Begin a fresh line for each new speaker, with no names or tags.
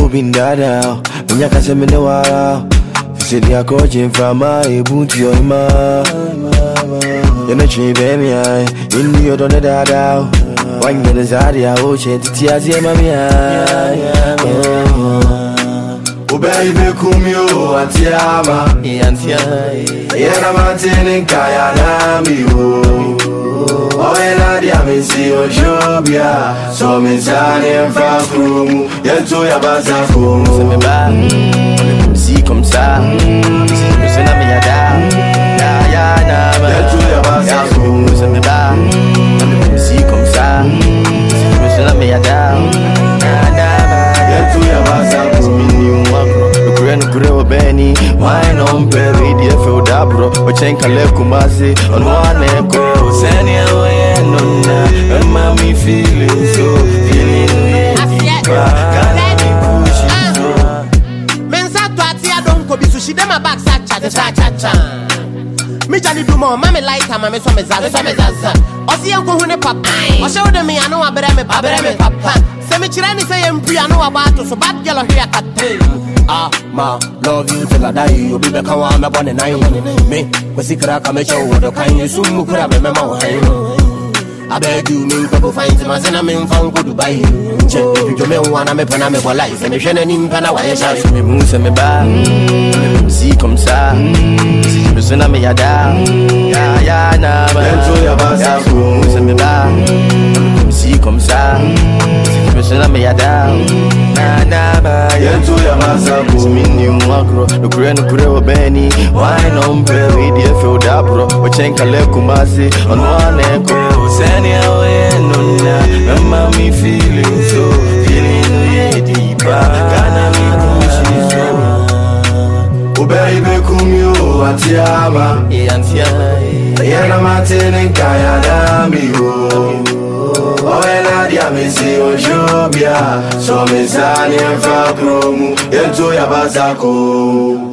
been dada. When you can say me no wow. Say they are coaching from my boot your ma. You know she baby I in the other dada. One get the Zaria ocean to tears yeah mami oh baby kumyo antiama yena mantene kaya nami oh ena dia me si ojobia so me zane mfa krumu yento ya baza ko se me ba si comme ça me sena me yada ya na ba yento ya baza ko se me ba si comme ça me sena me yada yento ya baza ko Kureo Benny, why no berry, dear Fodabro, or Chenkale Kumasi, on one echo, Sanya, no, mommy feeling so, feeling
Mensa to Atia don't go be sushi, them a back sacha. Me Johnny do more, mammy like her, mammy some zaza. Or see Uncle Hune Papa, or show them me, I know a bereme, papa. Semi-Chirani say, I'm pre, I know about to so bad yellow hair cut. Ma, love you till I die. You'll be back on my bonnet. Me, was sick of a show. The kind you soon could have remember. I beg you, me, people find my cinnamon from good buy. Check if you may want to make an for life. And if you're in Panaway, shall me move me back. See, come, sir. You send me a down. Ya, na, enjoy your bass. Me back. See, come, sir. You send me a down. Yento ya masabu Mini mwakro Nukureo Benny Why no berry dear Fodabro Wachenka kumasi On one echo Sani awe nuna Mama feeling so Feeling deeper Kana mi kushizo Oh baby kumyo Atiama Yena matene Kaya nami oh ena dia me si ojobia so me zani mfa kromu yento ya bazako